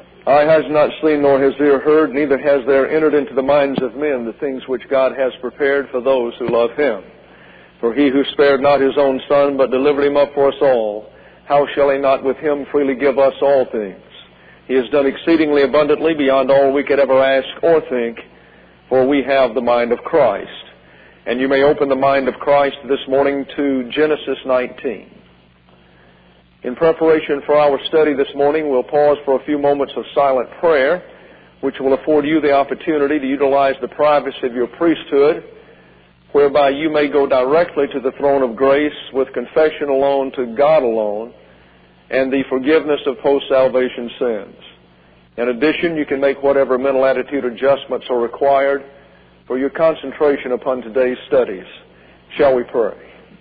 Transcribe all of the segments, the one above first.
Eye has not seen, nor has ear heard, neither has there entered into the minds of men the things which God has prepared for those who love Him. For He who spared not His own Son, but delivered Him up for us all, how shall He not with Him freely give us all things? He has done exceedingly abundantly beyond all we could ever ask or think, for we have the mind of Christ. And you may open the mind of Christ this morning to Genesis 19. In preparation for our study this morning, we'll pause for a few moments of silent prayer, which will afford you the opportunity to utilize the privacy of your priesthood, whereby you may go directly to the throne of grace with confession alone to God alone and the forgiveness of post-salvation sins. In addition, you can make whatever mental attitude adjustments are required for your concentration upon today's studies. Shall we pray?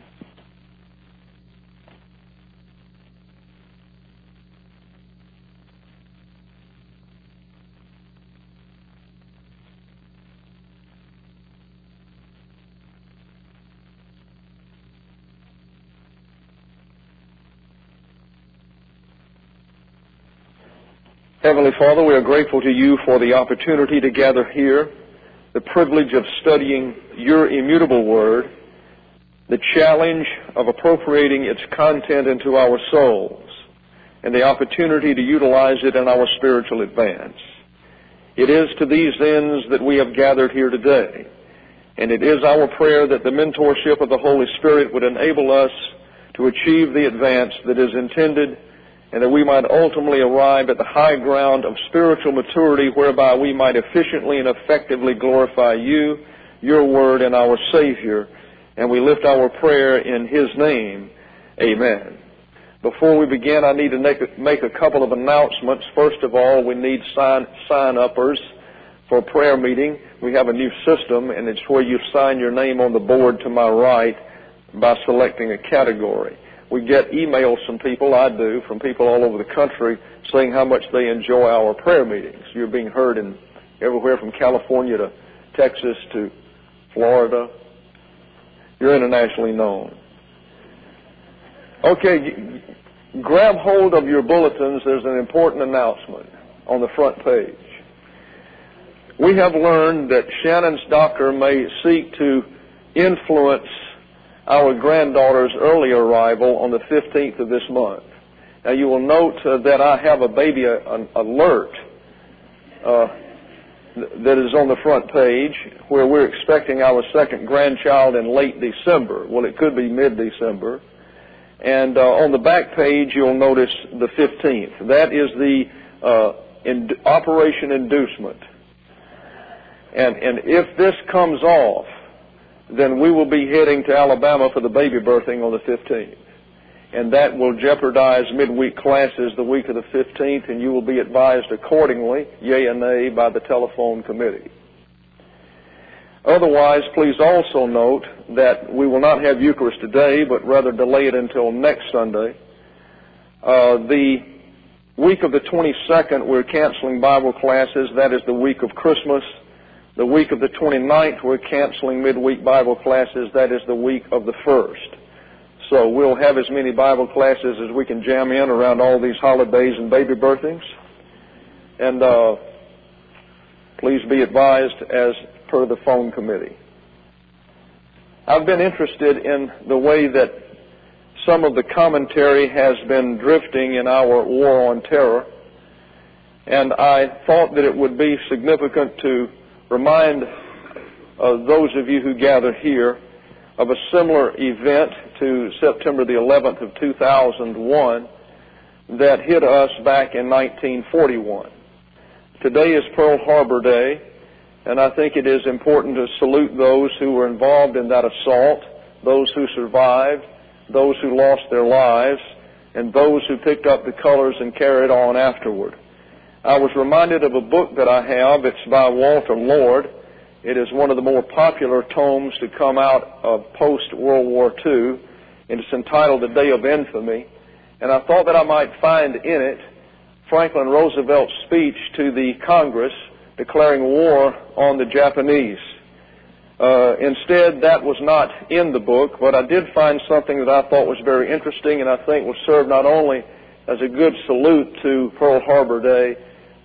Heavenly Father, we are grateful to You for the opportunity to gather here, the privilege of studying Your immutable Word, the challenge of appropriating its content into our souls, and the opportunity to utilize it in our spiritual advance. It is to these ends that we have gathered here today, and it is our prayer that the mentorship of the Holy Spirit would enable us to achieve the advance that is intended, and that we might ultimately arrive at the high ground of spiritual maturity whereby we might efficiently and effectively glorify You, Your Word, and our Savior. And we lift our prayer in His name. Amen. Before we begin, I need to make a couple of announcements. First of all, we need sign-uppers for a prayer meeting. We have a new system, and it's where you sign your name on the board to my right by selecting a category. We get emails from people, I do, from people all over the country saying how much they enjoy our prayer meetings. You're being heard in everywhere from California to Texas to Florida. You're internationally known. Okay, grab hold of your bulletins. There's an important announcement on the front page. We have learned that Shannon's doctor may seek to influence our granddaughter's early arrival on the 15th of this month. Now, you will note that I have a baby alert that is on the front page where we're expecting our second grandchild in late December. Well, it could be mid-December. And on the back page, you'll notice the 15th. That is the Operation Inducement. And if this comes off, then we will be heading to Alabama for the baby birthing on the 15th. And that will jeopardize midweek classes the week of the 15th, and you will be advised accordingly, yea and nay, by the telephone committee. Otherwise, please also note that we will not have Eucharist today, but rather delay it until next Sunday. The week of the 22nd, we're canceling Bible classes. That is the week of Christmas. The week of the 29th, we're canceling midweek Bible classes. That is the week of the 1st. So we'll have as many Bible classes as we can jam in around all these holidays and baby birthings. And please be advised as per the phone committee. I've been interested in the way that some of the commentary has been drifting in our war on terror. And I thought that it would be significant to remind those of you who gather here of a similar event to September the 11th of 2001 that hit us back in 1941. Today is Pearl Harbor Day, and I think it is important to salute those who were involved in that assault, those who survived, those who lost their lives, and those who picked up the colors and carried on afterward. I was reminded of a book that I have. It's by Walter Lord. It is one of the more popular tomes to come out of post-World War II, and it's entitled The Day of Infamy. And I thought that I might find in it Franklin Roosevelt's speech to the Congress declaring war on the Japanese. Instead, that was not in the book, but I did find something that I thought was very interesting and I think will serve not only as a good salute to Pearl Harbor Day,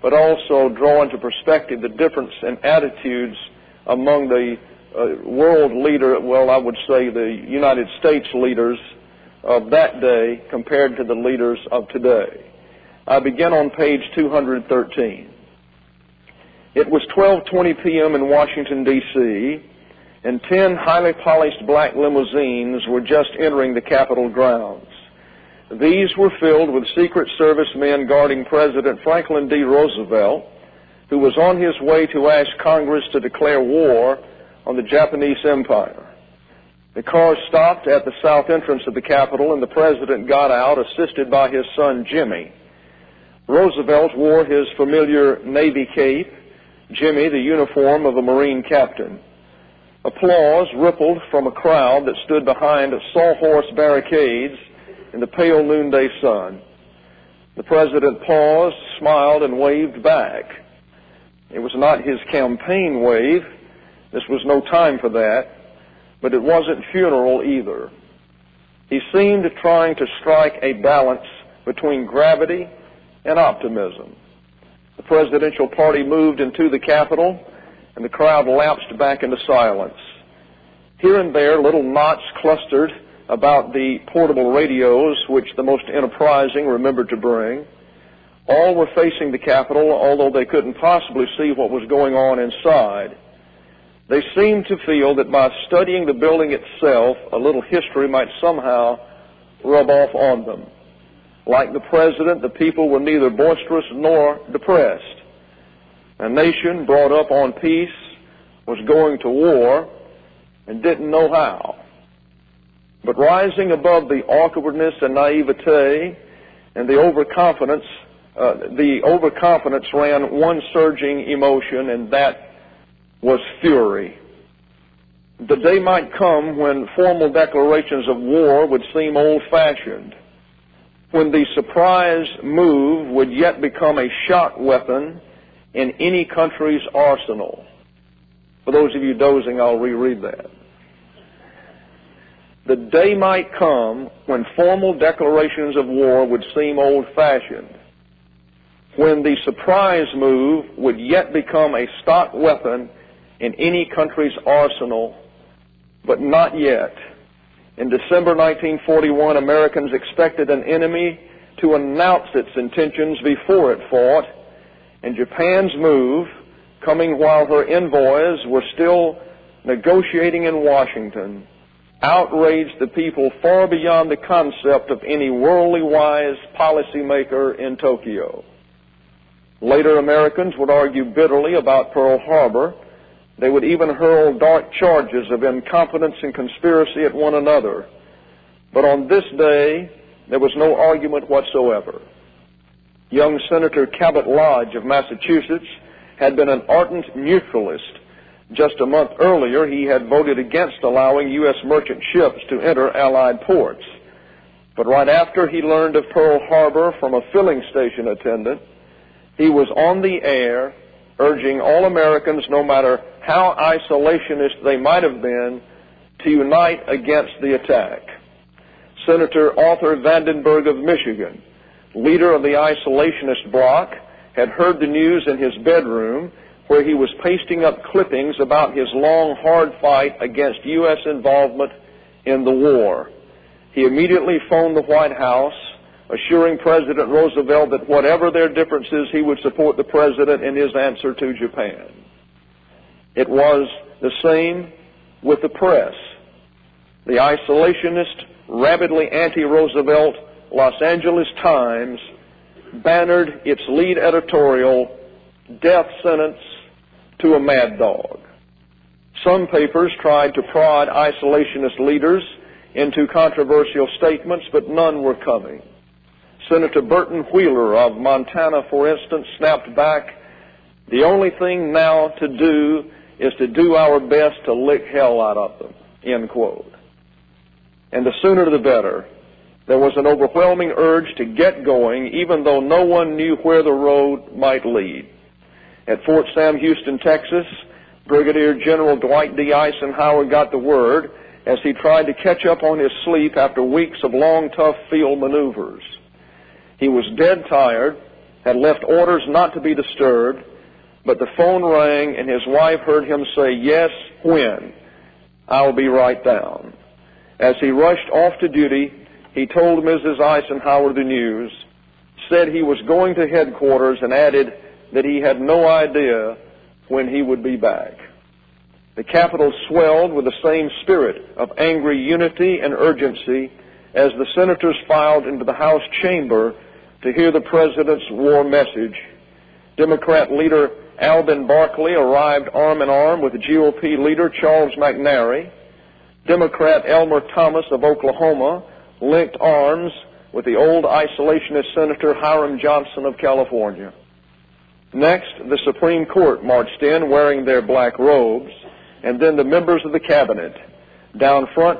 but also draw into perspective the difference in attitudes among the world leader, well, I would say the United States leaders of that day compared to the leaders of today. I begin on page 213. It was 12:20 p.m. in Washington, D.C., and 10 highly polished black limousines were just entering the Capitol grounds. These were filled with Secret Service men guarding President Franklin D. Roosevelt, who was on his way to ask Congress to declare war on the Japanese Empire. The car stopped at the south entrance of the Capitol, and the President got out, assisted by his son Jimmy. Roosevelt wore his familiar Navy cape, Jimmy the uniform of a Marine captain. Applause rippled from a crowd that stood behind sawhorse barricades in the pale noonday sun. The President paused, smiled, and waved back. It was not his campaign wave. This was no time for that, but it wasn't funeral either. He seemed trying to strike a balance between gravity and optimism. The presidential party moved into the Capitol, and the crowd lapsed back into silence. Here and there, little knots clustered about the portable radios, which the most enterprising remembered to bring. All were facing the Capitol, although they couldn't possibly see what was going on inside. They seemed to feel that by studying the building itself, a little history might somehow rub off on them. Like the President, the people were neither boisterous nor depressed. A nation brought up on peace was going to war and didn't know how. But rising above the awkwardness and naivete and the overconfidence ran one surging emotion, and that was fury. The day might come when formal declarations of war would seem old-fashioned, when the surprise move would yet become a shock weapon in any country's arsenal. For those of you dozing, I'll reread that. The day might come when formal declarations of war would seem old-fashioned, when the surprise move would yet become a stock weapon in any country's arsenal, but not yet. In December 1941, Americans expected an enemy to announce its intentions before it fought, and Japan's move, coming while her envoys were still negotiating in Washington, outraged the people far beyond the concept of any worldly wise policymaker in Tokyo. Later, Americans would argue bitterly about Pearl Harbor. They would even hurl dark charges of incompetence and conspiracy at one another. But on this day, there was no argument whatsoever. Young Senator Cabot Lodge of Massachusetts had been an ardent neutralist. Just a month earlier, he had voted against allowing U.S. merchant ships to enter Allied ports. But right after he learned of Pearl Harbor from a filling station attendant, he was on the air urging all Americans, no matter how isolationist they might have been, to unite against the attack. Senator Arthur Vandenberg of Michigan, leader of the isolationist bloc, had heard the news in his bedroom, where he was pasting up clippings about his long, hard fight against U.S. involvement in the war. He immediately phoned the White House, assuring President Roosevelt that whatever their differences, he would support the President in his answer to Japan. It was the same with the press. The isolationist, rabidly anti-Roosevelt Los Angeles Times bannered its lead editorial, "Death Sentence to a Mad Dog." Some papers tried to prod isolationist leaders into controversial statements, but none were coming. Senator Burton Wheeler of Montana, for instance, snapped back, "The only thing now to do is to do our best to lick hell out of them," end quote. And the sooner the better. There was an overwhelming urge to get going, even though no one knew where the road might lead. At Fort Sam Houston, Texas, Brigadier General Dwight D. Eisenhower got the word as he tried to catch up on his sleep after weeks of long, tough field maneuvers. He was dead tired, had left orders not to be disturbed, but the phone rang and his wife heard him say, "Yes, when? I'll be right down." As he rushed off to duty, he told Mrs. Eisenhower the news, said he was going to headquarters, and added that he had no idea when he would be back. The Capitol swelled with the same spirit of angry unity and urgency as the senators filed into the House chamber to hear the President's war message. Democrat leader Alben Barkley arrived arm in arm with GOP leader Charles McNary. Democrat Elmer Thomas of Oklahoma linked arms with the old isolationist Senator Hiram Johnson of California. Next, the Supreme Court marched in wearing their black robes, and then the members of the cabinet. Down front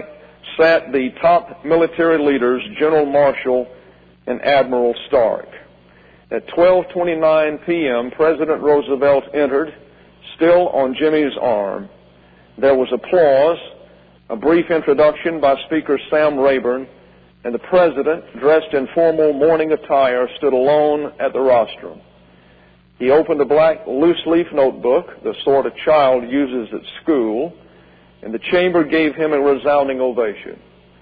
sat the top military leaders, General Marshall and Admiral Stark. At 12:29 p.m., President Roosevelt entered, still on Jimmy's arm. There was applause, a brief introduction by Speaker Sam Rayburn, and the President, dressed in formal morning attire, stood alone at the rostrum. He opened a black loose-leaf notebook, the sort a child uses at school, and the chamber gave him a resounding ovation.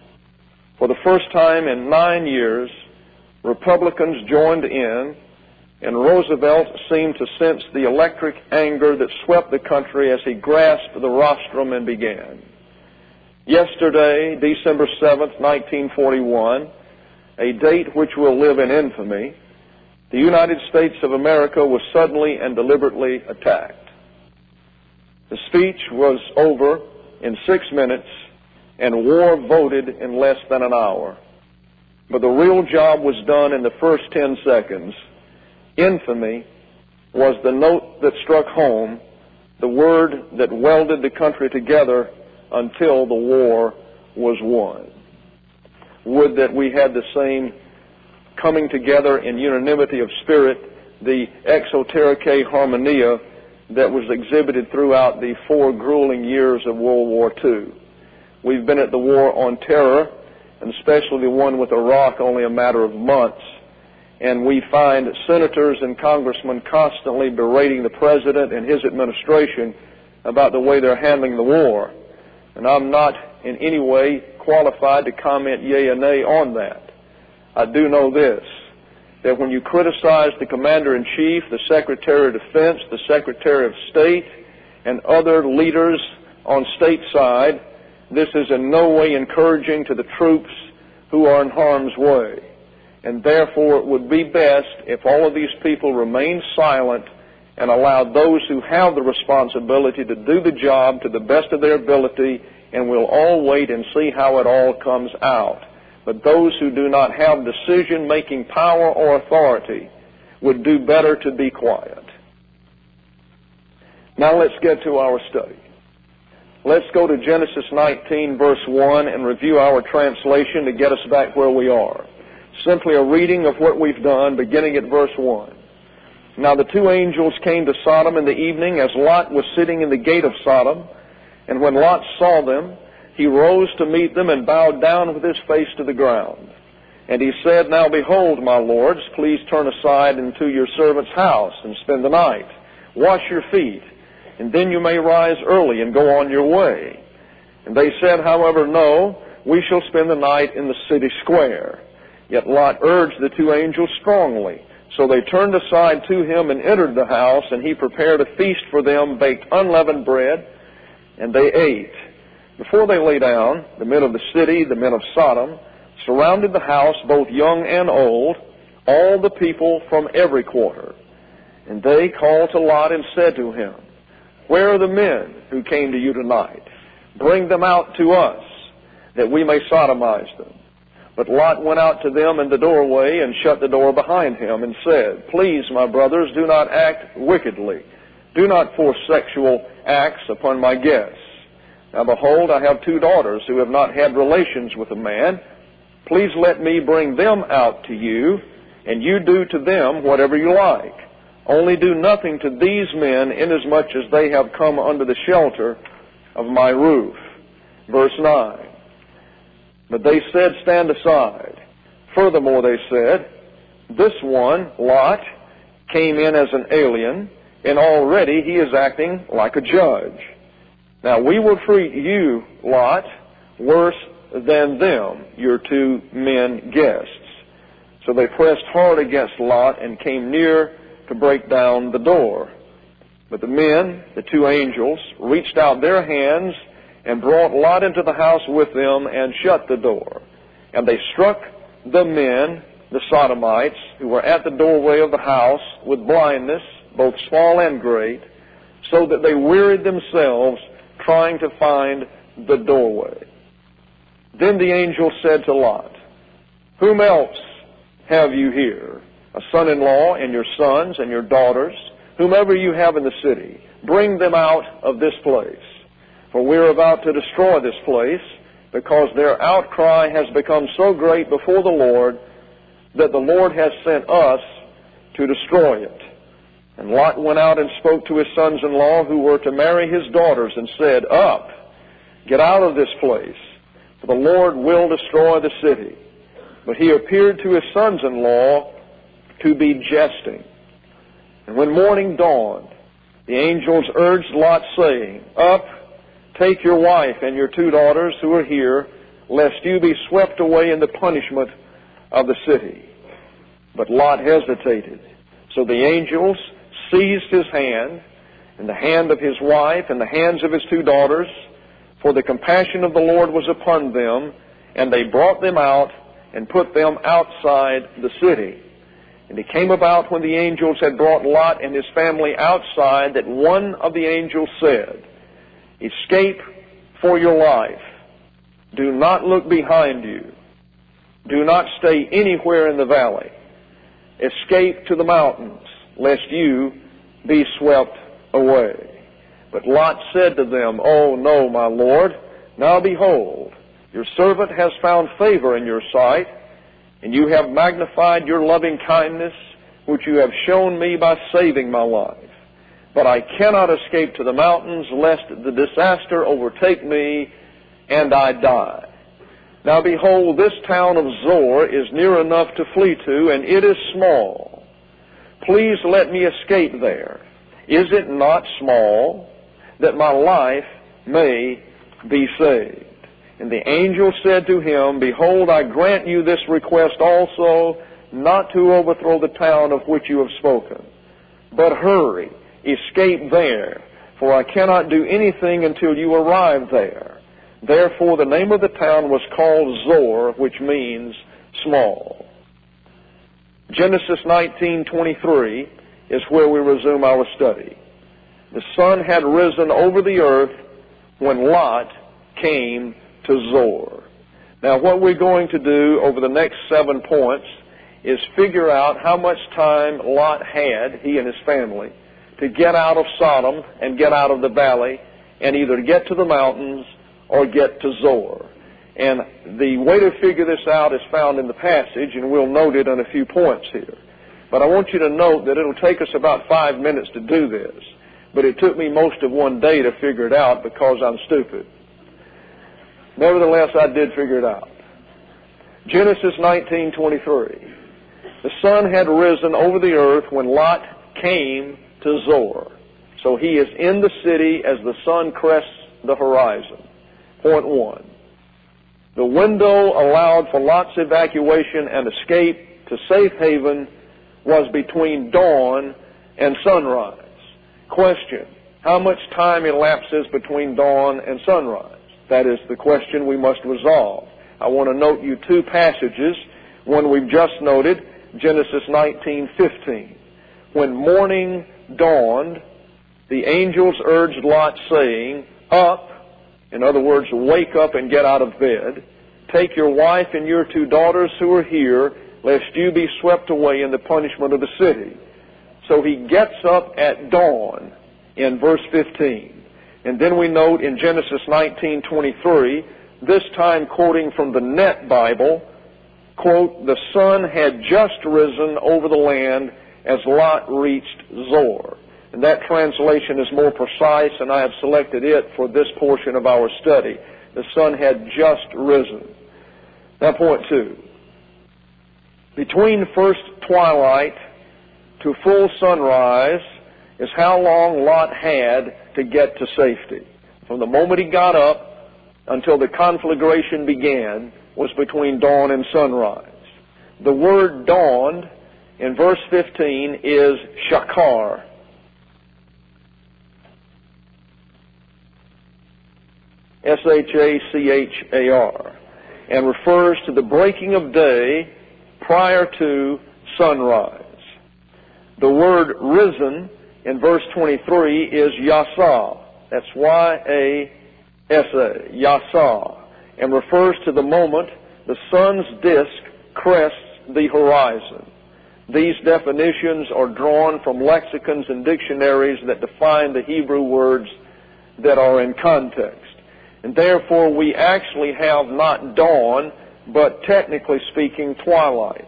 For the first time in 9 years, Republicans joined in, and Roosevelt seemed to sense the electric anger that swept the country as he grasped the rostrum and began. Yesterday, December 7th, 1941, a date which will live in infamy, the United States of America was suddenly and deliberately attacked. The speech was over in 6 minutes, and war voted in less than an hour. But the real job was done in the first 10 seconds. Infamy was the note that struck home, the word that welded the country together until the war was won. Would that we had the same coming together in unanimity of spirit, the exotericae harmonia that was exhibited throughout the 4 grueling years of World War II. We've been at the war on terror, and especially the one with Iraq, only a matter of months, and we find senators and congressmen constantly berating the President and his administration about the way they're handling the war. And I'm not in any way qualified to comment yea or nay on that. I do know this, that when you criticize the Commander-in-Chief, the Secretary of Defense, the Secretary of State, and other leaders on stateside, this is in no way encouraging to the troops who are in harm's way. And therefore it would be best if all of these people remained silent and allowed those who have the responsibility to do the job to the best of their ability, and we'll all wait and see how it all comes out. But those who do not have decision-making power or authority would do better to be quiet. Now let's get to our study. Let's go to Genesis 19, verse 1, and review our translation to get us back where we are. Simply a reading of what we've done, beginning at verse 1. Now the 2 angels came to Sodom in the evening as Lot was sitting in the gate of Sodom. And when Lot saw them, he rose to meet them and bowed down with his face to the ground. And he said, Now behold, my lords, please turn aside into your servant's house and spend the night. Wash your feet, and then you may rise early and go on your way. And they said, however, No, we shall spend the night in the city square. Yet Lot urged the 2 angels strongly. So they turned aside to him and entered the house, and he prepared a feast for them, baked unleavened bread, and they ate. Before they lay down, the men of the city, the men of Sodom, surrounded the house, both young and old, all the people from every quarter. And they called to Lot and said to him, Where are the men who came to you tonight? Bring them out to us, that we may sodomize them. But Lot went out to them in the doorway and shut the door behind him and said, Please, my brothers, do not act wickedly. Do not force sexual acts upon my guests. Now behold, I have 2 daughters who have not had relations with a man. Please let me bring them out to you, and you do to them whatever you like. Only do nothing to these men inasmuch as they have come under the shelter of my roof. Verse 9. But they said, Stand aside. Furthermore, they said, This one, Lot, came in as an alien, and already he is acting like a judge. Now, we will treat you, Lot, worse than them, your 2 men guests. So they pressed hard against Lot and came near to break down the door. But the men, the 2 angels, reached out their hands and brought Lot into the house with them and shut the door. And they struck the men, the Sodomites, who were at the doorway of the house with blindness, both small and great, so that they wearied themselves trying to find the doorway. Then the angel said to Lot, "Whom else have you here? A son-in-law and your sons and your daughters, whomever you have in the city, bring them out of this place. For we are about to destroy this place, because their outcry has become so great before the Lord that the Lord has sent us to destroy it." And Lot went out and spoke to his sons-in-law who were to marry his daughters and said, "Up, get out of this place, for the Lord will destroy the city." But he appeared to his sons-in-law to be jesting. And when morning dawned, the angels urged Lot, saying, "Up, take your wife and your 2 daughters who are here, lest you be swept away in the punishment of the city." But Lot hesitated. So the angels seized his hand, and the hand of his wife, and the hands of his 2 daughters, for the compassion of the Lord was upon them, and they brought them out and put them outside the city. And it came about when the angels had brought Lot and his family outside that one of the angels said, "Escape for your life. Do not look behind you. Do not stay anywhere in the valley. Escape to the mountains, lest you be swept away." But Lot said to them, "Oh, no, my Lord. Now behold, your servant has found favor in your sight, and you have magnified your loving kindness, which you have shown me by saving my life. But I cannot escape to the mountains, lest the disaster overtake me and I die. Now behold, this town of Zor is near enough to flee to, and it is small. Please let me escape there. Is it not small, that my life may be saved?" And the angel said to him, "Behold, I grant you this request also, not to overthrow the town of which you have spoken. But hurry, escape there, for I cannot do anything until you arrive there." Therefore the name of the town was called Zor, which means small. Genesis 19:23 is where we resume our study. The sun had risen over the earth when Lot came to Zor. Now what we're going to do over the next 7 points is figure out how much time Lot had, he and his family, to get out of Sodom and get out of the valley and either get to the mountains or get to Zor. And the way to figure this out is found in the passage, and we'll note it on a few points here. But I want you to note that it'll take us about 5 minutes to do this. But it took me most of one day to figure it out because I'm stupid. Nevertheless, I did figure it out. Genesis 19:23. The sun had risen over the earth when Lot came to Zor. So he is in the city as the sun crests the horizon. Point 1. The window allowed for Lot's evacuation and escape to safe haven was between dawn and sunrise. Question: how much time elapses between dawn and sunrise? That is the question we must resolve. I want to note you 2 passages. One we've just noted, Genesis 19:15. When morning dawned, the angels urged Lot, saying, "Up," in other words, wake up and get out of bed, "take your wife and your 2 daughters who are here, lest you be swept away in the punishment of the city." So he gets up at dawn in verse 15. And then we note in Genesis 19:23, this time quoting from the Net Bible, quote, "The sun had just risen over the land as Lot reached Zor." And that translation is more precise, and I have selected it for this portion of our study. The sun had just risen. Now point 2. Between first twilight to full sunrise is how long Lot had to get to safety. From the moment he got up until the conflagration began was between dawn and sunrise. The word dawned in verse 15 is shachar. S-H-A-C-H-A-R, and refers to the breaking of day prior to sunrise. The word risen in verse 23 is yasa. That's Y-A-S-A, yasa, and refers to the moment the sun's disk crests the horizon. These definitions are drawn from lexicons and dictionaries that define the Hebrew words that are in context. And therefore we actually have not dawn, but technically speaking, twilight.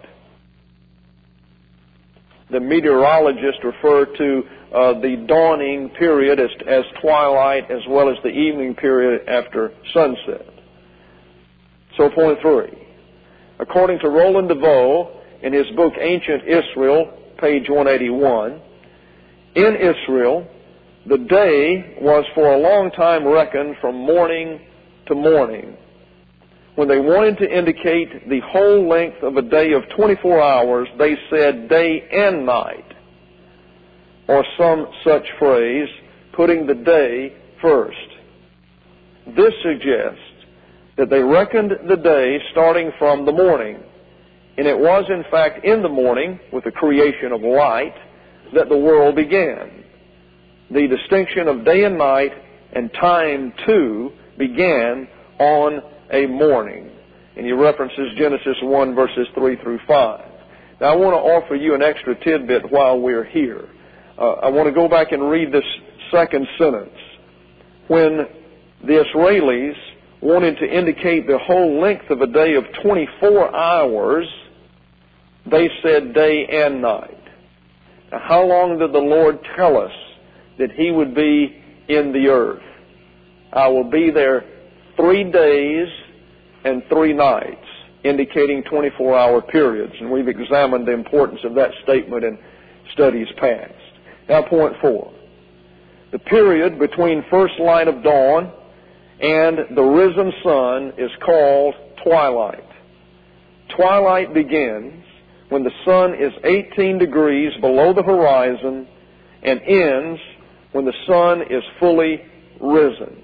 The meteorologists refer to the dawning period as twilight, as well as the evening period after sunset. So point 3. According to Roland DeVoe, in his book Ancient Israel, page 181, in Israel, the day was for a long time reckoned from morning to morning. When they wanted to indicate the whole length of a day of 24 hours, they said day and night, or some such phrase, putting the day first. This suggests that they reckoned the day starting from the morning, and it was in fact in the morning, with the creation of light, that the world began. The distinction of day and night and time too began on a morning. And he references Genesis 1 verses 3 through 5. Now I want to offer you an extra tidbit while we're here. I want to go back and read this second sentence. When the Israelis wanted to indicate the whole length of a day of 24 hours, they said day and night. Now how long did the Lord tell us that He would be in the earth? I will be there 3 days and 3 nights, indicating 24-hour periods. And we've examined the importance of that statement in studies past. Now point 4. The period between first light of dawn and the risen sun is called twilight. Twilight begins when the sun is 18 degrees below the horizon and ends when the sun is fully risen.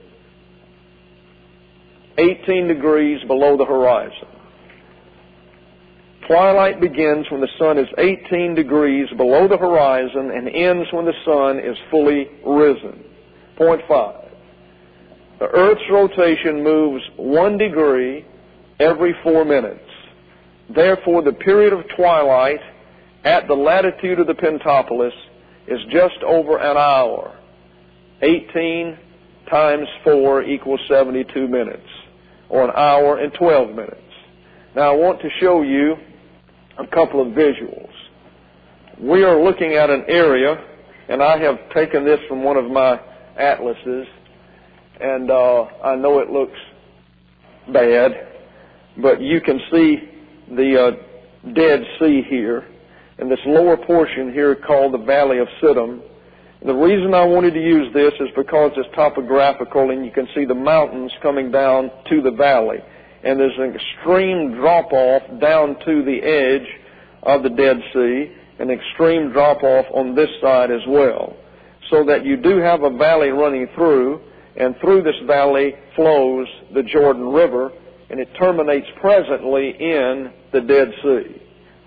18 degrees below the horizon. Twilight begins when the sun is 18 degrees below the horizon and ends when the sun is fully risen. Point 5. The Earth's rotation moves 1 degree every 4 minutes. Therefore, the period of twilight at the latitude of the Pentapolis is just over an hour. 18 times 4 equals 72 minutes, or an hour and 12 minutes. Now I want to show you a couple of visuals. We are looking at an area, and I have taken this from one of my atlases, and I know it looks bad, but you can see the Dead Sea here, and this lower portion here called the Valley of Siddim. The reason I wanted to use this is because it's topographical, and you can see the mountains coming down to the valley. And there's an extreme drop-off down to the edge of the Dead Sea, an extreme drop-off on this side as well. So that you do have a valley running through, and through this valley flows the Jordan River, and it terminates presently in the Dead Sea.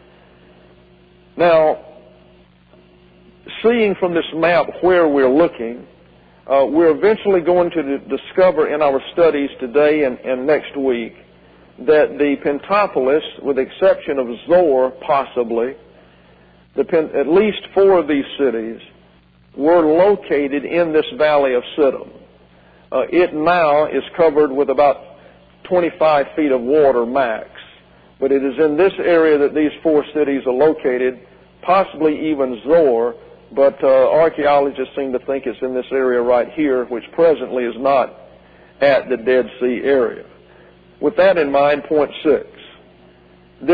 Now, seeing from this map where we're looking, we're eventually going to discover in our studies today and next week that the Pentapolis, with the exception of Zoar possibly, at least 4 of these cities were located in this Valley of Siddim. It now is covered with about 25 feet of water max, but it is in this area that these 4 cities are located, possibly even Zoar, but archaeologists seem to think it's in this area right here, which presently is not at the Dead Sea area. With that in mind, point 6. This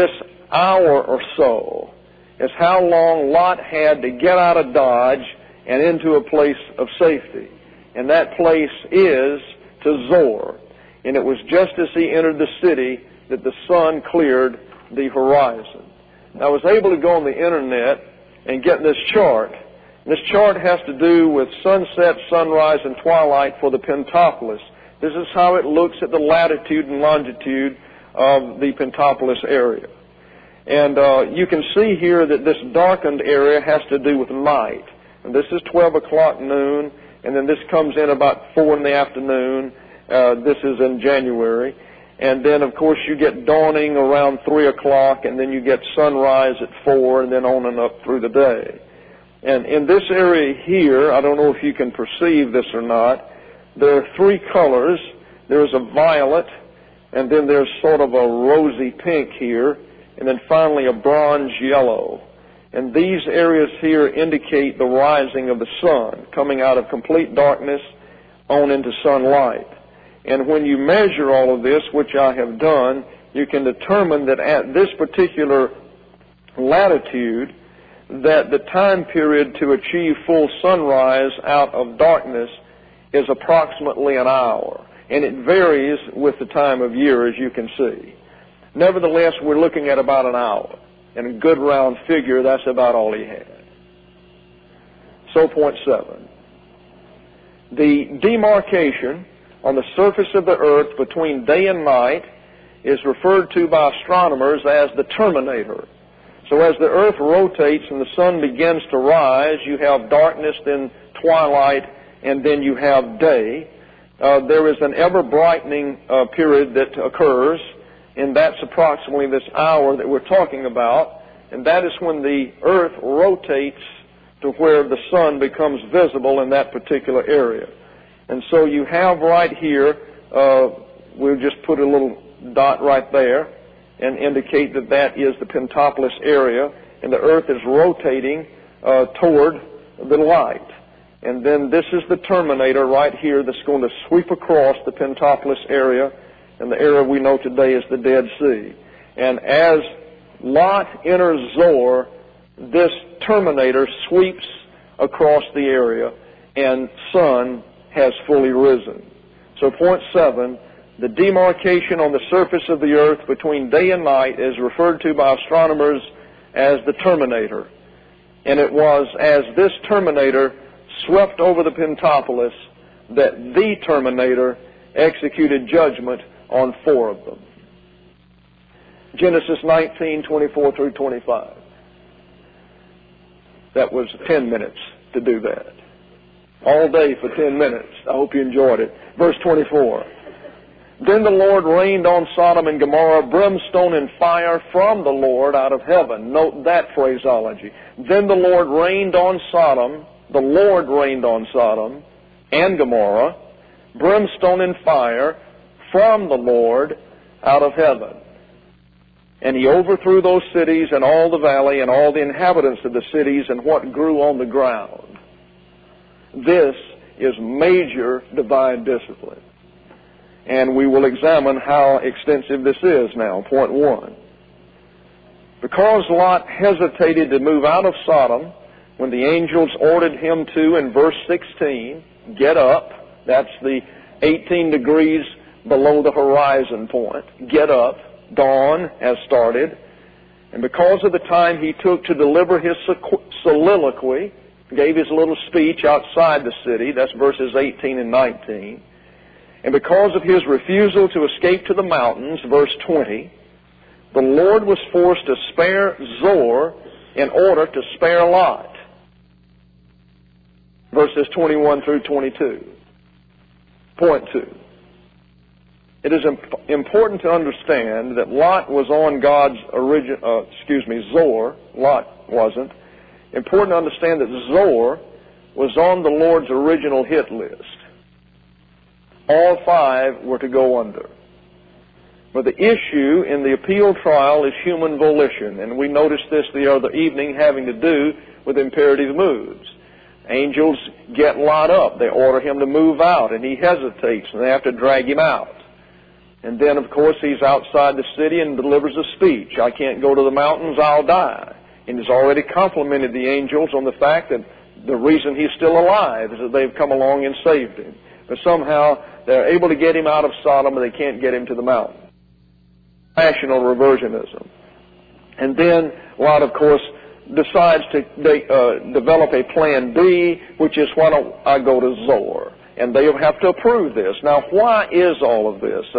hour or so is how long Lot had to get out of Dodge and into a place of safety. And that place is to Zoar. And it was just as he entered the city that the sun cleared the horizon. Now, I was able to go on the internet and get this chart. This chart has to do with sunset, sunrise, and twilight for the Pentapolis. This is how it looks at the latitude and longitude of the Pentapolis area. And you can see here that this darkened area has to do with night. And this is 12 o'clock noon, and then this comes in about 4 in the afternoon. This is in January. And then, of course, you get dawning around 3 o'clock, and then you get sunrise at 4, and then on and up through the day. And in this area here, I don't know if you can perceive this or not, there are 3 colors. There's a violet, and then there's sort of a rosy pink here, and then finally a bronze yellow. And these areas here indicate the rising of the sun, coming out of complete darkness on into sunlight. And when you measure all of this, which I have done, you can determine that at this particular latitude, that the time period to achieve full sunrise out of darkness is approximately an hour. And it varies with the time of year, as you can see. Nevertheless, we're looking at about an hour. And a good round figure, that's about all he had. So, point 7. The demarcation on the surface of the earth between day and night is referred to by astronomers as the terminator. So as the earth rotates and the sun begins to rise, you have darkness, then twilight, and then you have day. There is an ever-brightening period that occurs, and that's approximately this hour that we're talking about, and that is when the earth rotates to where the sun becomes visible in that particular area. And so you have right here, we'll just put a little dot right there and indicate that that is the Pentapolis area, and the earth is rotating toward the light. And then this is the terminator right here that's going to sweep across the Pentapolis area, and the area we know today is the Dead Sea. And as Lot enters Zoar, this terminator sweeps across the area, and sun has fully risen. So point 7, the demarcation on the surface of the earth between day and night is referred to by astronomers as the terminator. And it was as this terminator swept over the Pentapolis that the terminator executed judgment on 4 of them. Genesis 19:24 through 25. That was 10 minutes to do that. All day for 10 minutes. I hope you enjoyed it. Verse 24. Then the Lord rained on Sodom and Gomorrah brimstone and fire from the Lord out of heaven. Note that phraseology. Then the Lord rained on Sodom and Gomorrah, brimstone and fire from the Lord out of heaven. And he overthrew those cities and all the valley and all the inhabitants of the cities and what grew on the ground. This is major divine discipline. And we will examine how extensive this is now. Point 1. Because Lot hesitated to move out of Sodom when the angels ordered him to, in verse 16, get up. That's the 18 degrees below the horizon point. Get up. Dawn has started. And because of the time he took to deliver his soliloquy, gave his little speech outside the city, that's verses 18 and 19, and because of his refusal to escape to the mountains, verse 20, the Lord was forced to spare Zoar in order to spare Lot. Verses 21 through 22. Point 2. It is important to understand that Lot was on God's Zoar. Lot wasn't. Important to understand that Zoar was on the Lord's original hit list. All 5 were to go under. But the issue in the appeal trial is human volition, and we noticed this the other evening having to do with imperative moods. Angels get Lot up. They order him to move out, and he hesitates, and they have to drag him out. And then, of course, he's outside the city and delivers a speech. I can't go to the mountains, I'll die. And he's already complimented the angels on the fact that the reason he's still alive is that they've come along and saved him. But somehow they're able to get him out of Sodom, but they can't get him to the mountain. Rational reversionism. And then Lot, of course, decides to develop a plan B, which is, why don't I go to Zoar? And they'll have to approve this. Now, why is all of this?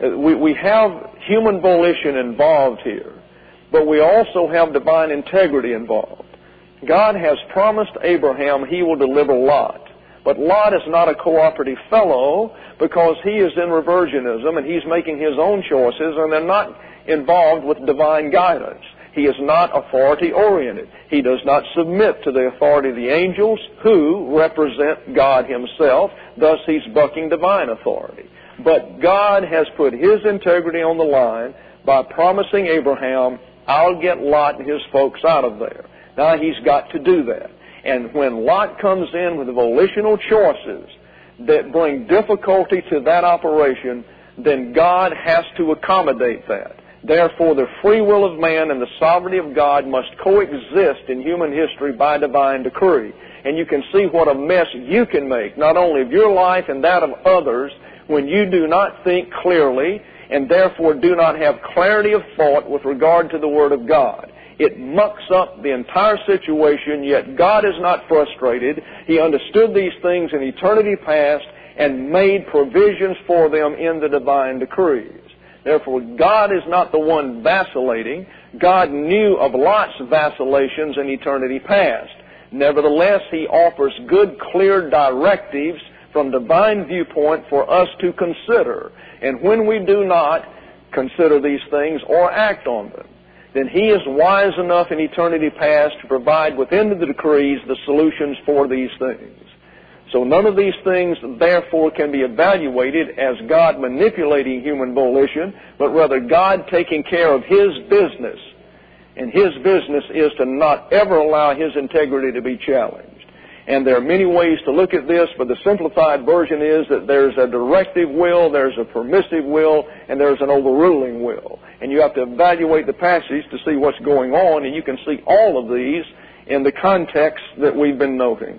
We have human volition involved here, but we also have divine integrity involved. God has promised Abraham he will deliver Lot. But Lot is not a cooperative fellow because he is in reversionism and he's making his own choices, and they're not involved with divine guidance. He is not authority-oriented. He does not submit to the authority of the angels, who represent God himself. Thus, he's bucking divine authority. But God has put his integrity on the line by promising Abraham, I'll get Lot and his folks out of there. Now, he's got to do that. And when Lot comes in with volitional choices that bring difficulty to that operation, then God has to accommodate that. Therefore, the free will of man and the sovereignty of God must coexist in human history by divine decree. And you can see what a mess you can make, not only of your life and that of others, when you do not think clearly and therefore do not have clarity of thought with regard to the Word of God. It mucks up the entire situation, yet God is not frustrated. He understood these things in eternity past and made provisions for them in the divine decrees. Therefore, God is not the one vacillating. God knew of Lot's vacillations in eternity past. Nevertheless, he offers good, clear directives from divine viewpoint for us to consider. And when we do not consider these things or act on them, then he is wise enough in eternity past to provide within the decrees the solutions for these things. So none of these things, therefore, can be evaluated as God manipulating human volition, but rather God taking care of his business. And his business is to not ever allow his integrity to be challenged. And there are many ways to look at this, but the simplified version is that there's a directive will, there's a permissive will, and there's an overruling will. And you have to evaluate the passage to see what's going on, and you can see all of these in the context that we've been noting.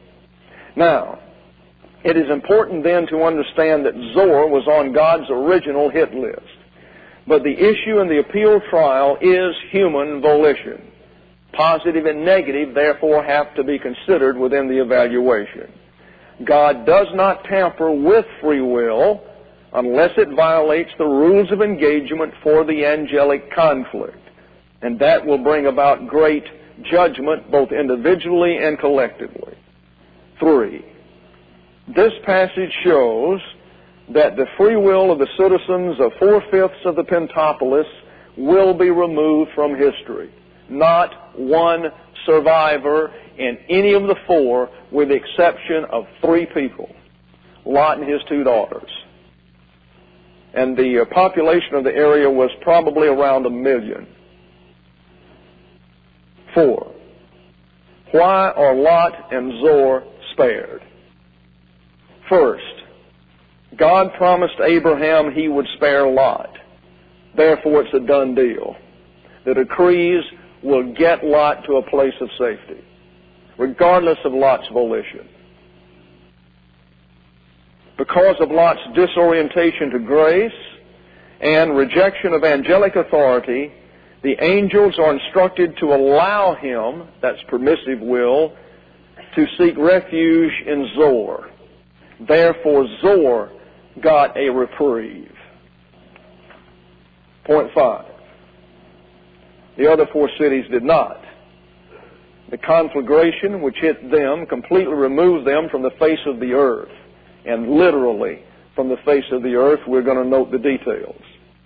Now, it is important then to understand that Zoar was on God's original hit list. But the issue in the appeal trial is human volition. Positive and negative, therefore, have to be considered within the evaluation. God does not tamper with free will unless it violates the rules of engagement for the angelic conflict. And that will bring about great judgment both individually and collectively. 3. This passage shows that the free will of the citizens of 4/5 of the Pentapolis will be removed from history. Not one survivor in any of the 4, with the exception of 3 people, Lot and his 2 daughters. And the population of the area was probably around 1 million. 4. Why are Lot and Zoar spared? First, God promised Abraham he would spare Lot. Therefore, it's a done deal. The decrees will get Lot to a place of safety, regardless of Lot's volition. Because of Lot's disorientation to grace and rejection of angelic authority, the angels are instructed to allow him, that's permissive will, to seek refuge in Zoar. Therefore, Zoar got a reprieve. Point 5. The other 4 cities did not. The conflagration which hit them completely removed them from the face of the earth. And literally from the face of the earth. We're going to note the details.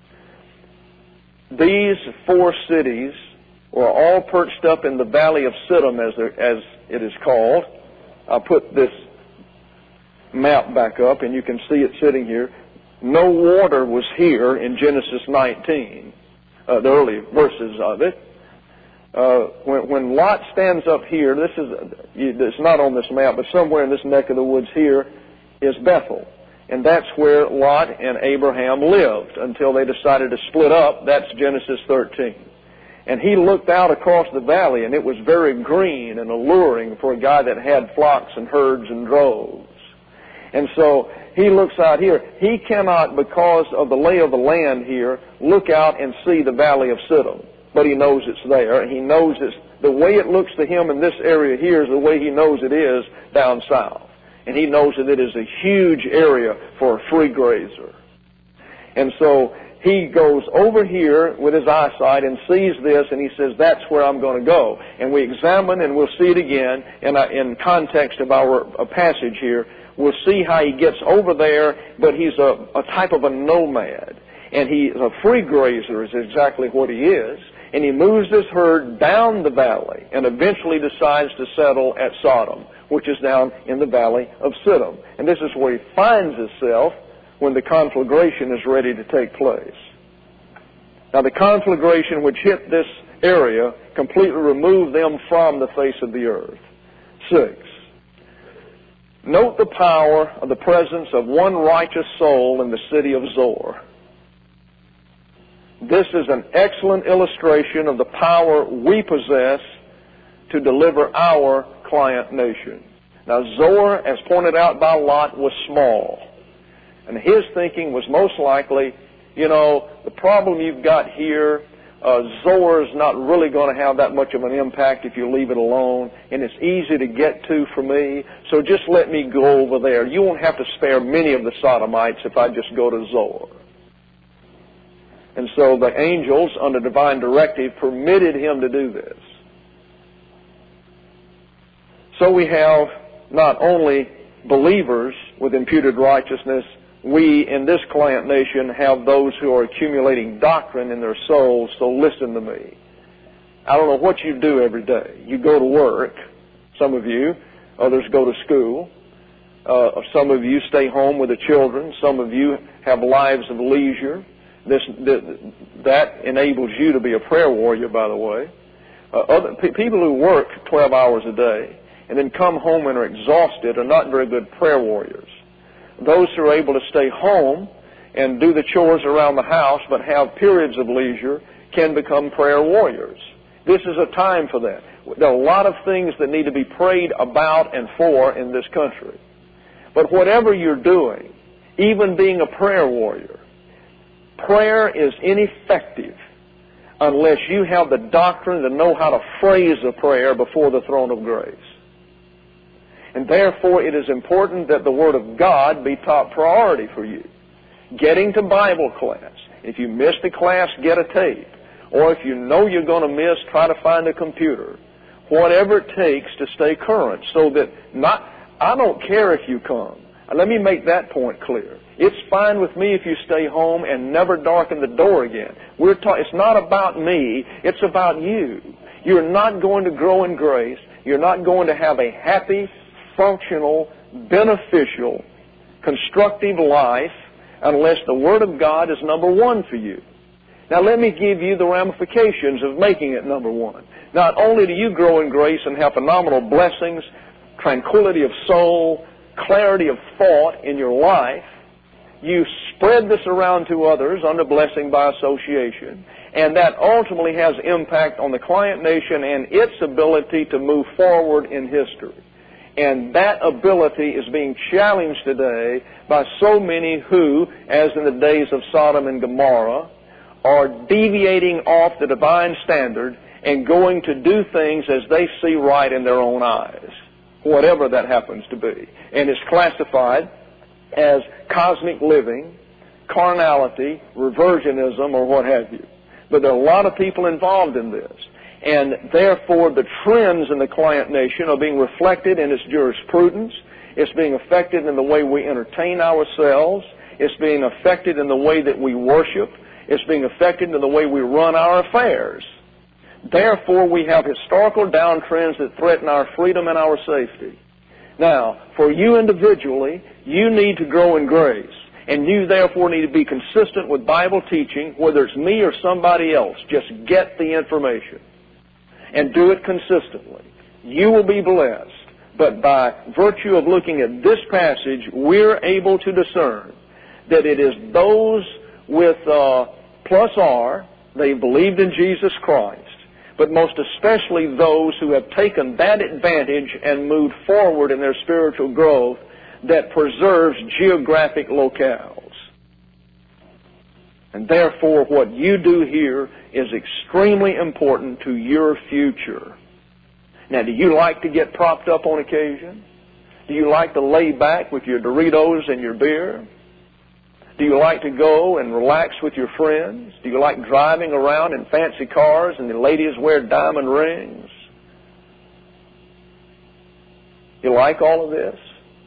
These 4 cities were all perched up in the valley of Siddim, as it is called. I'll put this map back up and you can see it sitting here. No water was here in Genesis 19, the early verses of it. When Lot stands up here, it's not on this map, but somewhere in this neck of the woods here is Bethel. And that's where Lot and Abraham lived until they decided to split up. That's Genesis 13. And he looked out across the valley, and it was very green and alluring for a guy that had flocks and herds and droves. And so he looks out here. He cannot, because of the lay of the land here, look out and see the valley of Siddim. But he knows it's there, and he knows it's the way it looks to him in this area here is the way he knows it is down south. And he knows that it is a huge area for a free grazer. And so he goes over here with his eyesight and sees this, and he says, that's where I'm going to go. And we examine, and we'll see it again in context of our passage here. We'll see how he gets over there, but he's a type of a nomad. And he's a free grazer is exactly what he is. And he moves his herd down the valley and eventually decides to settle at Sodom, which is down in the valley of Siddim. And this is where he finds himself when the conflagration is ready to take place. Now, the conflagration which hit this area completely removed them from the face of the earth. 6. Note the power of the presence of one righteous soul in the city of Zoar. This is an excellent illustration of the power we possess to deliver our client nation. Now, Zoar, as pointed out by Lot, was small. And his thinking was most likely, the problem you've got here, Zoar is not really going to have that much of an impact if you leave it alone, and it's easy to get to for me, so just let me go over there. You won't have to spare many of the Sodomites if I just go to Zoar. And so the angels, under divine directive, permitted him to do this. So we have not only believers with imputed righteousness, we in this client nation have those who are accumulating doctrine in their souls, so listen to me. I don't know what you do every day. You go to work, some of you, others go to school. Some of you stay home with the children. Some of you have lives of leisure. That enables you to be a prayer warrior, by the way. People who work 12 hours a day and then come home and are exhausted are not very good prayer warriors. Those who are able to stay home and do the chores around the house but have periods of leisure can become prayer warriors. This is a time for that. There are a lot of things that need to be prayed about and for in this country. But whatever you're doing, even being a prayer warrior, prayer is ineffective unless you have the doctrine to know how to phrase a prayer before the throne of grace. And therefore, it is important that the Word of God be top priority for you. Getting to Bible class. If you missed a class, get a tape. Or if you know you're going to miss, try to find a computer. Whatever it takes to stay current so that I don't care if you come. Let me make that point clear. It's fine with me if you stay home and never darken the door again. It's not about me. It's about you. You're not going to grow in grace. You're not going to have a happy, functional, beneficial, constructive life unless the Word of God is number one for you. Now let me give you the ramifications of making it number one. Not only do you grow in grace and have phenomenal blessings, tranquility of soul, clarity of thought in your life, you spread this around to others under blessing by association, and that ultimately has impact on the client nation and its ability to move forward in history. And that ability is being challenged today by so many who, as in the days of Sodom and Gomorrah, are deviating off the divine standard and going to do things as they see right in their own eyes, whatever that happens to be. And it's classified as cosmic living, carnality, reversionism, or what have you. But there are a lot of people involved in this. And therefore, the trends in the client nation are being reflected in its jurisprudence. It's being affected in the way we entertain ourselves. It's being affected in the way that we worship. It's being affected in the way we run our affairs. Therefore, we have historical downtrends that threaten our freedom and our safety. Now, for you individually, you need to grow in grace. And you therefore need to be consistent with Bible teaching, whether it's me or somebody else. Just get the information and do it consistently. You will be blessed. But by virtue of looking at this passage, we're able to discern that it is those with plus R, they believed in Jesus Christ, but most especially those who have taken that advantage and moved forward in their spiritual growth that preserves geographic locales. And therefore, what you do here is extremely important to your future. Now, do you like to get propped up on occasion? Do you like to lay back with your Doritos and your beer? Do you like to go and relax with your friends? Do you like driving around in fancy cars and the ladies wear diamond rings? You like all of this?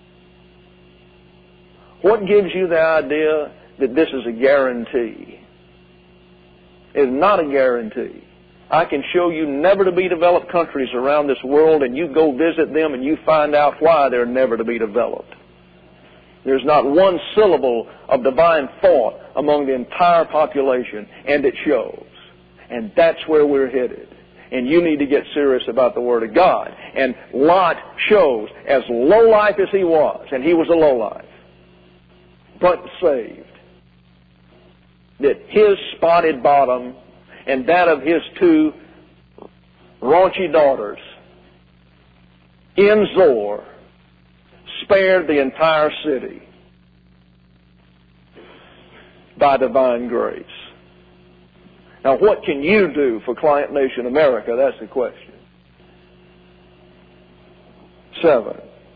What gives you the idea that this is a guarantee? It is not a guarantee. I can show you never-to-be-developed countries around this world, and you go visit them and you find out why they're never to be developed. There's not one syllable of divine thought among the entire population, and it shows. And that's where we're headed. And you need to get serious about the Word of God. And Lot shows, as low-life as he was, and he was a low-life, but saved, that his spotted bottom and that of his two raunchy daughters in Zoar spared the entire city by divine grace. Now, what can you do for Client Nation America? That's the question. 7.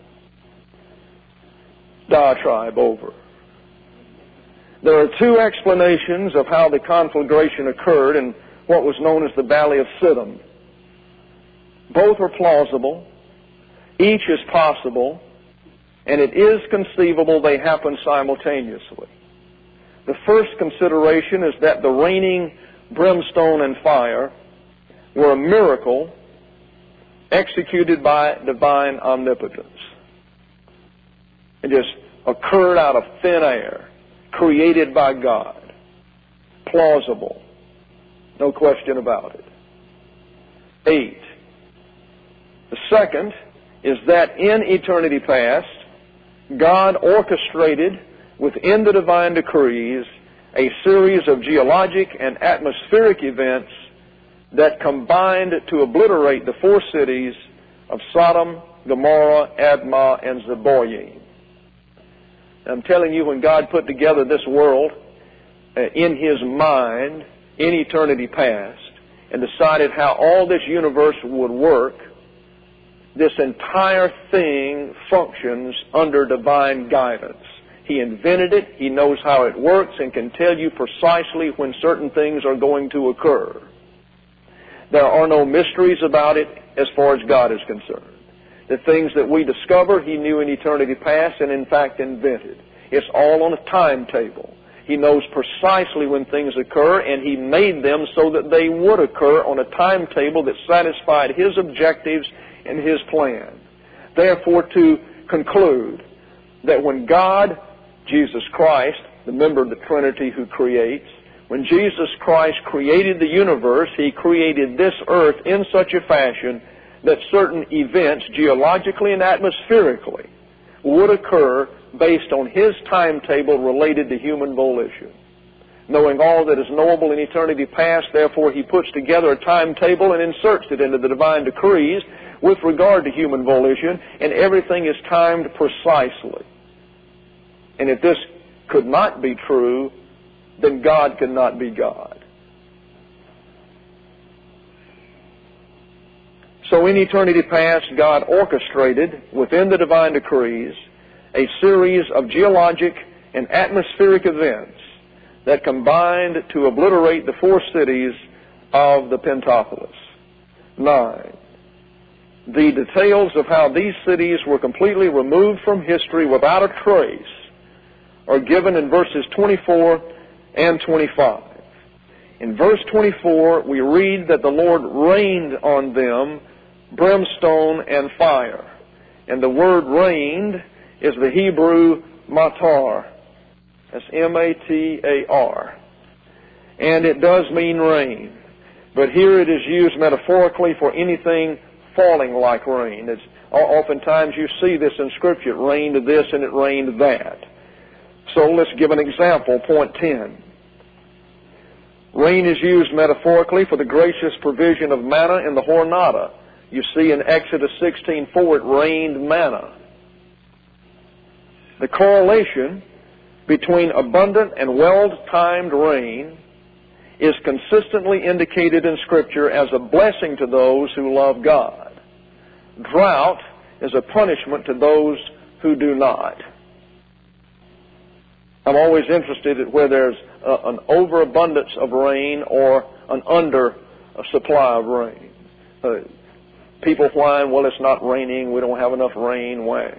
Diatribe over. There are two explanations of how the conflagration occurred in what was known as the Valley of Siddim. Both are plausible. Each is possible. And it is conceivable they happen simultaneously. The first consideration is that the raining brimstone and fire were a miracle executed by divine omnipotence. It just occurred out of thin air, created by God. Plausible. No question about it. 8. The second is that in eternity past, God orchestrated within the divine decrees a series of geologic and atmospheric events that combined to obliterate the four cities of Sodom, Gomorrah, Admah, and Zeboyim. I'm telling you, when God put together this world in His mind in eternity past and decided how all this universe would work, this entire thing functions under divine guidance. He invented it, He knows how it works, and can tell you precisely when certain things are going to occur. There are no mysteries about it as far as God is concerned. The things that we discover, He knew in eternity past and in fact invented. It's all on a timetable. He knows precisely when things occur, and He made them so that they would occur on a timetable that satisfied His objectives and His plan. Therefore, to conclude that when God, Jesus Christ, the member of the Trinity who creates, when Jesus Christ created the universe, He created this earth in such a fashion that certain events, geologically and atmospherically, would occur based on His timetable related to human volition. Knowing all that is knowable in eternity past, therefore He puts together a timetable and inserts it into the divine decrees with regard to human volition, and everything is timed precisely. And if this could not be true, then God could not be God. So in eternity past, God orchestrated within the divine decrees a series of geologic and atmospheric events that combined to obliterate the four cities of the Pentapolis. 9. The details of how these cities were completely removed from history without a trace are given in verses 24 and 25. In verse 24, we read that the Lord rained on them brimstone and fire. And the word rained is the Hebrew matar. That's M-A-T-A-R. And it does mean rain. But here it is used metaphorically for anything falling like rain. It's Oftentimes you see this in Scripture. It rained this and it rained that. So let's give an example. Point 10. Rain is used metaphorically for the gracious provision of manna in the Hornada. You see in Exodus 16:4 it rained manna. The correlation between abundant and well-timed rain is consistently indicated in Scripture as a blessing to those who love God. Drought is a punishment to those who do not. I'm always interested in where there's an overabundance of rain or an under supply of rain. People whine, well, it's not raining, we don't have enough rain. Why?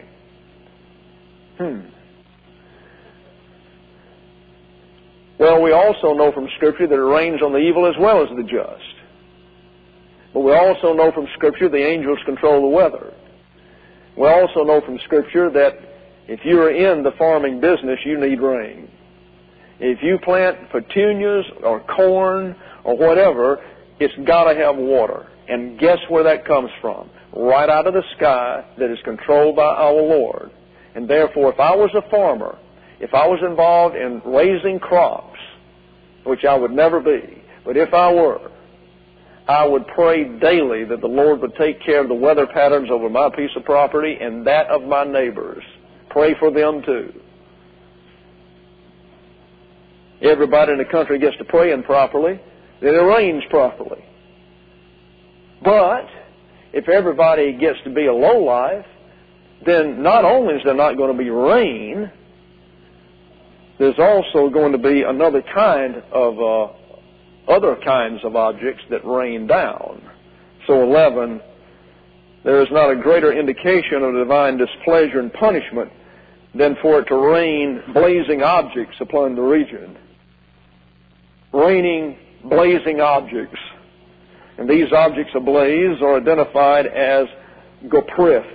Well, we also know from Scripture that it rains on the evil as well as the just. But we also know from Scripture the angels control the weather. We also know from Scripture that if you're in the farming business, you need rain. If you plant petunias or corn or whatever, it's got to have water. And guess where that comes from? Right out of the sky, that is controlled by our Lord. And therefore, if I was a farmer, if I was involved in raising crops, which I would never be, but if I were, I would pray daily that the Lord would take care of the weather patterns over my piece of property and that of my neighbors. Pray for them too. Everybody in the country gets to praying properly, then it rains properly. But if everybody gets to be a lowlife, then not only is there not going to be rain, there's also going to be another kind of other kinds of objects that rain down. So 11, there is not a greater indication of divine displeasure and punishment than for it to rain blazing objects upon the region. Raining blazing objects. And these objects ablaze are identified as goprith.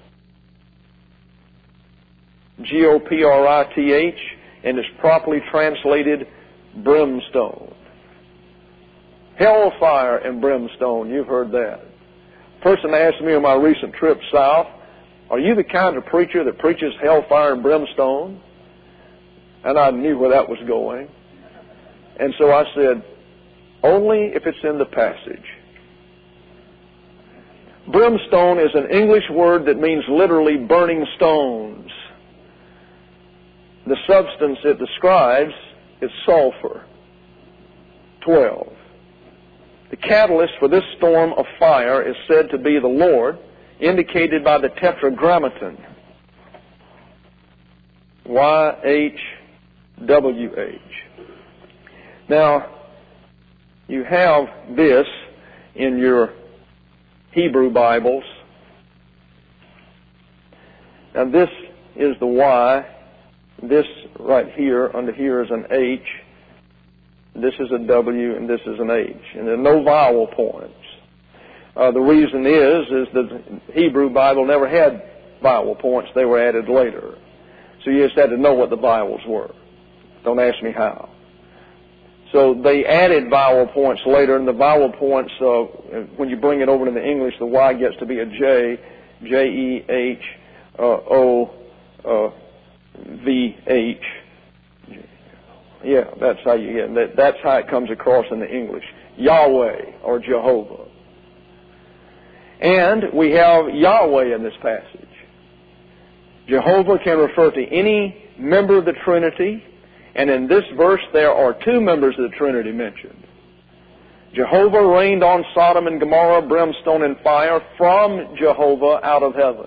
Goprith, and is properly translated brimstone. Hellfire and brimstone, you've heard that. A person asked me on my recent trip south, are you the kind of preacher that preaches hellfire and brimstone? And I knew where that was going. And so I said, only if it's in the passage. Brimstone is an English word that means literally burning stones. The substance it describes is sulfur. 12. The catalyst for this storm of fire is said to be the Lord, indicated by the tetragrammaton. YHWH. Now, you have this in your Hebrew Bibles. Now, this is the Y. This right here, under here, is an H. This is a W, and this is an H. And there are no vowel points. The reason is that the Hebrew Bible never had vowel points. They were added later. So you just had to know what the vowels were. Don't ask me how. So they added vowel points later, and the vowel points, when you bring it over to the English, the Y gets to be a J, J-E-H, O-V-H. Yeah, that's how you get it. That's how it comes across in the English. Yahweh or Jehovah. And we have Yahweh in this passage. Jehovah can refer to any member of the Trinity, and in this verse there are two members of the Trinity mentioned. Jehovah rained on Sodom and Gomorrah brimstone and fire from Jehovah out of heaven.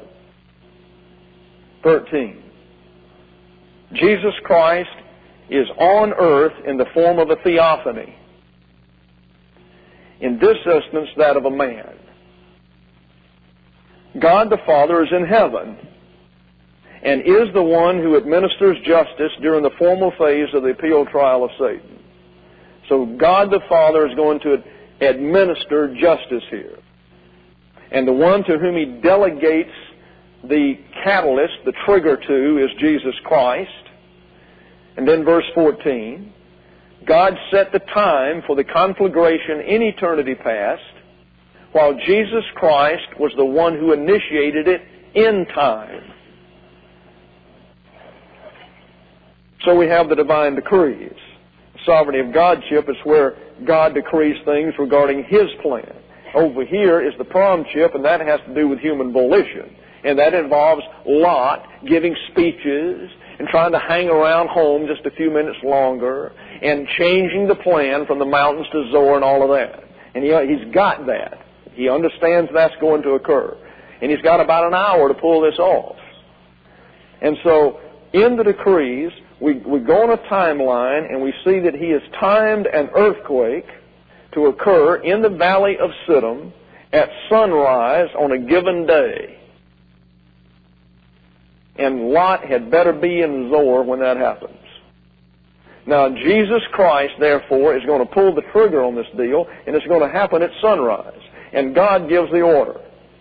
13. Jesus Christ is on earth in the form of a theophany. In this instance, that of a man. God the Father is in heaven and is the one who administers justice during the formal phase of the appeal trial of Satan. So God the Father is going to administer justice here. And the one to whom He delegates the catalyst, the trigger to, is Jesus Christ. And then verse 14, God set the time for the conflagration in eternity past, while Jesus Christ was the one who initiated it in time. So we have the divine decrees. The sovereignty of Godship is where God decrees things regarding His plan. Over here is the promship, and that has to do with human volition. And that involves Lot giving speeches and trying to hang around home just a few minutes longer and changing the plan from the mountains to Zoar and all of that. And he's got that. He understands that's going to occur. And he's got about an hour to pull this off. And so in the decrees, we go on a timeline and we see that He has timed an earthquake to occur in the valley of Siddim at sunrise on a given day. And Lot had better be in Zoar when that happens. Now, Jesus Christ, therefore, is going to pull the trigger on this deal, and it's going to happen at sunrise. And God gives the order.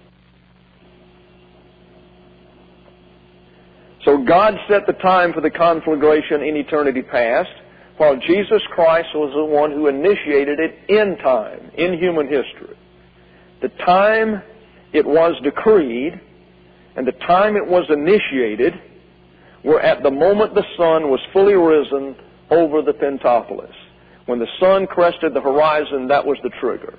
So God set the time for the conflagration in eternity past, while Jesus Christ was the one who initiated it in time, in human history. The time it was decreed and the time it was initiated were at the moment the sun was fully risen over the Pentapolis. When the sun crested the horizon, that was the trigger.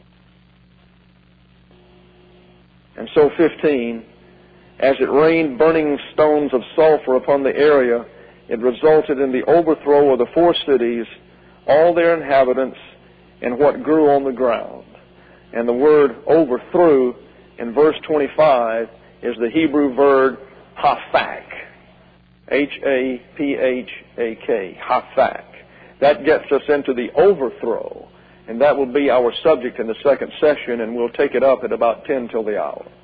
And so 15, as it rained burning stones of sulfur upon the area, it resulted in the overthrow of the 4 cities, all their inhabitants, and what grew on the ground. And the word overthrew in verse 25 is the Hebrew verb hafak. H-A-P-H-A-K. Hafak. That gets us into the overthrow. And that will be our subject in the second session, and we'll take it up at about 10 till the hour.